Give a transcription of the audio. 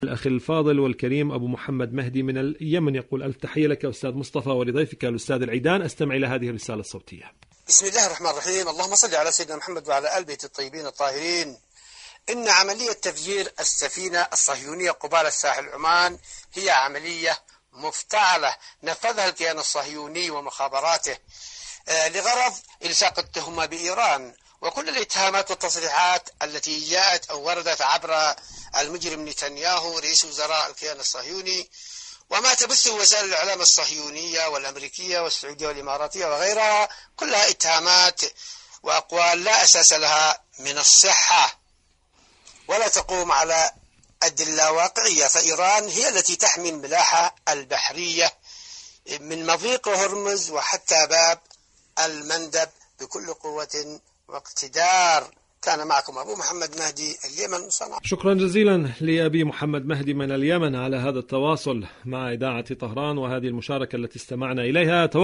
الأخ الفاضل والكريم أبو محمد مهدي من اليمن يقول: ألف تحية لك أستاذ مصطفى ولضيفك الأستاذ العيدان. أستمع إلى هذه الرسالة الصوتية. بسم الله الرحمن الرحيم. اللهم صل على سيدنا محمد وعلى آل بيت الطيبين الطاهرين. إن عملية تفجير السفينة الصهيونية قبالة ساحل عمان هي عملية مفتعلة نفذها الكيان الصهيوني ومخابراته لغرض إلصاق التهمة بإيران، وكل الاتهامات والتصريحات التي جاءت أو وردت عبر المجرم نتنياهو رئيس وزراء الكيان الصهيوني وما تبثه وسائل الإعلام الصهيونية والأمريكية والسعودية والإماراتية وغيرها، كلها اتهامات وأقوال لا أساس لها من الصحة ولا تقوم على أدلة واقعية. فإيران هي التي تحمي الملاحة البحرية من مضيق هرمز وحتى باب المندب بكل قوة واقتدار. كان معكم أبو محمد مهدي، اليمن، صنعاء. شكرا جزيلا لأبي محمد مهدي من اليمن على هذا التواصل مع إذاعة طهران وهذه المشاركة التي استمعنا إليها.